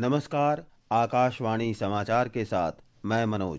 नमस्कार। आकाशवाणी समाचार के साथ मैं मनोज।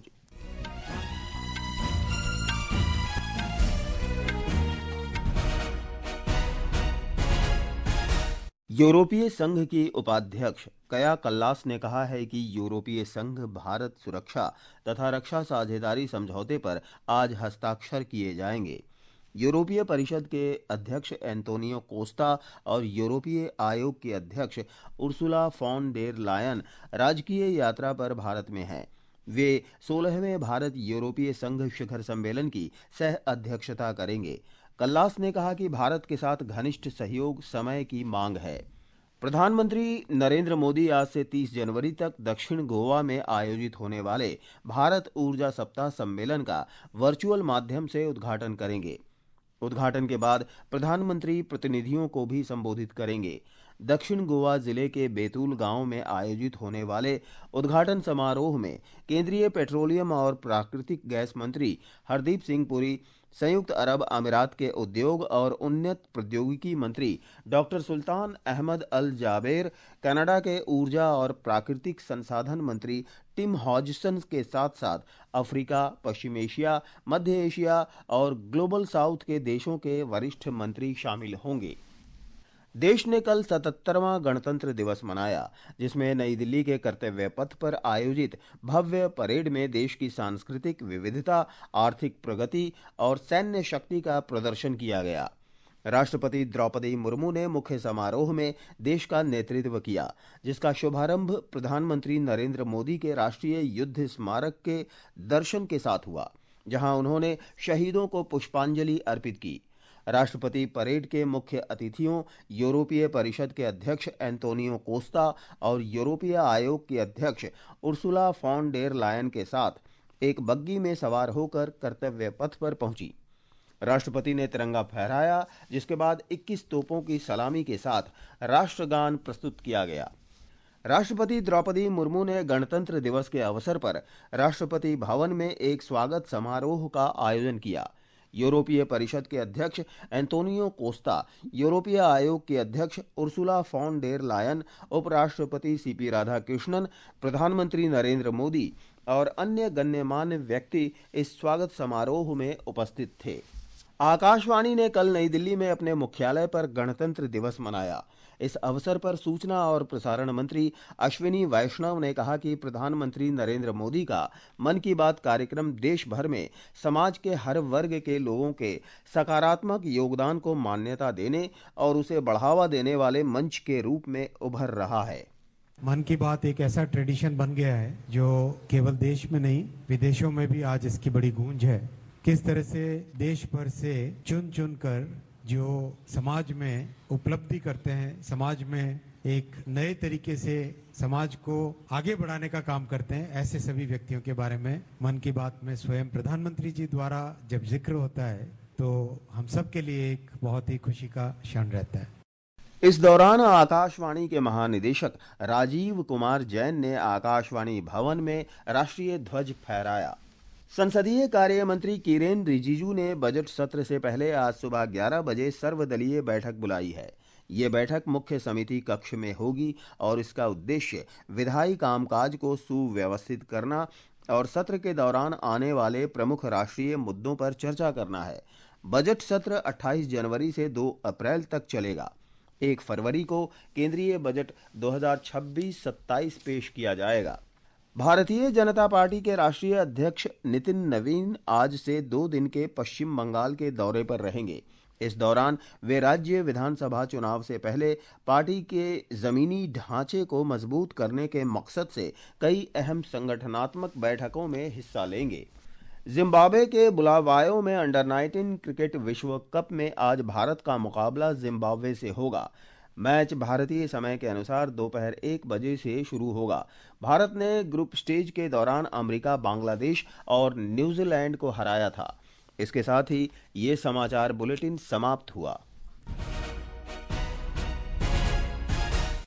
यूरोपीय संघ की उपाध्यक्ष काया कल्लास ने कहा है कि यूरोपीय संघ भारत सुरक्षा तथा रक्षा साझेदारी समझौते पर आज हस्ताक्षर किए जाएंगे। यूरोपीय परिषद के अध्यक्ष एंटोनियो कोस्टा और यूरोपीय आयोग के अध्यक्ष उर्सुला फॉन डेर लायन राजकीय यात्रा पर भारत में हैं। वे 16वें भारत यूरोपीय संघ शिखर सम्मेलन की सह अध्यक्षता करेंगे। कल्लास ने कहा कि भारत के साथ घनिष्ठ सहयोग समय की मांग है। प्रधानमंत्री नरेंद्र मोदी आज से 30 जनवरी तक दक्षिण गोवा में आयोजित होने वाले भारत ऊर्जा सप्ताह सम्मेलन का वर्चुअल माध्यम से उद्घाटन करेंगे। उद्घाटन के बाद प्रधानमंत्री प्रतिनिधियों को भी संबोधित करेंगे। दक्षिण गोवा जिले के बैतूल गांव में आयोजित होने वाले उद्घाटन समारोह में केंद्रीय पेट्रोलियम और प्राकृतिक गैस मंत्री हरदीप सिंह पुरी, संयुक्त अरब अमीरात के उद्योग और उन्नत प्रौद्योगिकी मंत्री doctor Sultan Ahmed Al Jaber, Canada के ऊर्जा और प्राकृतिक संसाधन मंत्री टिम हॉजसन के साथ साथ अफ्रीका, पश्चिम एशिया, मध्य एशिया और ग्लोबल साउथ के देशों के वरिष्ठ मंत्री शामिल होंगे। देश ने कल 77वां गणतंत्र दिवस मनाया, जिसमें नई दिल्ली के कर्तव्य पथ पर आयोजित भव्य परेड में देश की सांस्कृतिक विविधता, आर्थिक प्रगति और सैन्य शक्ति का प्रदर्शन किया गया। राष्ट्रपति द्रौपदी मुर्मू ने मुख्य समारोह में देश का नेतृत्व किया, जिसका शुभारंभ प्रधानमंत्री नरेंद्र मोदी के राष्ट्रीय युद्ध स्मारक के दर्शन के साथ हुआ, जहां उन्होंने शहीदों को पुष्पांजलि अर्पित की। राष्ट्रपति परेड के मुख्य अतिथियों यूरोपीय परिषद के अध्यक्ष एंटोनियो कोस्टा और यूरोपीय आयोग की अध्यक्ष उर्सुला फॉन डेर लायन के साथ एक बग्गी में सवार होकर कर्तव्य पथ पर पहुंची। राष्ट्रपति ने तिरंगा फहराया, जिसके बाद 21 तोपों की सलामी के साथ राष्ट्रगान प्रस्तुत किया गया। राष्ट्रपति द्रौपदी मुर्मू ने गणतंत्र दिवस के अवसर पर राष्ट्रपति भवन में एक स्वागत समारोह का आयोजन किया। यूरोपीय परिषद के अध्यक्ष एंटोनियो कोस्टा, यूरोपीय आयोग के अध्यक्ष उर्सुला फॉन डेर लायन, उपराष्ट्रपति सीपी राधाकृष्णन, प्रधानमंत्री नरेंद्र मोदी और अन्य गण्यमान्य व्यक्ति इस स्वागत समारोह में उपस्थित थे। आकाशवाणी ने कल नई दिल्ली में अपने मुख्यालय पर गणतंत्र दिवस मनाया। इस अवसर पर सूचना और प्रसारण मंत्री अश्विनी वैष्णव ने कहा कि प्रधानमंत्री नरेंद्र मोदी का मन की बात कार्यक्रम देश भर में समाज के हर वर्ग के लोगों के सकारात्मक योगदान को मान्यता देने और उसे बढ़ावा देने वाले मंच के रूप में उभर रहा है। मन की बात एक ऐसा ट्रेडिशन बन गया है जो केवल देश में नहीं, विदेशों में भी आज इसकी बड़ी गूंज है। किस तरह से देश भर से चुन चुन कर जो समाज में उपलब्धि करते हैं, समाज में एक नए तरीके से समाज को आगे बढ़ाने का काम करते हैं, ऐसे सभी व्यक्तियों के बारे में मन की बात में स्वयं प्रधानमंत्री जी द्वारा जब जिक्र होता है तो हम सब के लिए एक बहुत ही खुशी का क्षण रहता है। इस दौरान आकाशवाणी के महानिदेशक राजीव कुमार जैन ने आकाशवाणी भवन में राष्ट्रीय ध्वज फहराया। संसदीय कार्य मंत्री किरेन रिजिजू ने बजट सत्र से पहले आज सुबह 11 बजे सर्वदलीय बैठक बुलाई है। ये बैठक मुख्य समिति कक्ष में होगी और इसका उद्देश्य विधायी कामकाज को सुव्यवस्थित करना और सत्र के दौरान आने वाले प्रमुख राष्ट्रीय मुद्दों पर चर्चा करना है। बजट सत्र 28 जनवरी से 2 अप्रैल तक चलेगा। 1 फरवरी को केंद्रीय बजट 2026-27 पेश किया जाएगा। भारतीय जनता पार्टी के राष्ट्रीय अध्यक्ष नितिन नवीन आज से 2 दिन के पश्चिम बंगाल के दौरे पर रहेंगे। इस दौरान वे राज्य विधानसभा चुनाव से पहले पार्टी के जमीनी ढांचे को मजबूत करने के मकसद से कई अहम संगठनात्मक बैठकों में हिस्सा लेंगे। जिम्बाब्वे के बुलावायो में अंडर 19 क्रिकेट विश्व कप में आज भारत का मुकाबला जिम्बाब्वे से होगा। मैच भारतीय समय के अनुसार दोपहर 1 बजे से शुरू होगा। भारत ने ग्रुप स्टेज के दौरान अमेरिका, बांग्लादेश और न्यूजीलैंड को हराया था। इसके साथ ही ये समाचार बुलेटिन समाप्त हुआ।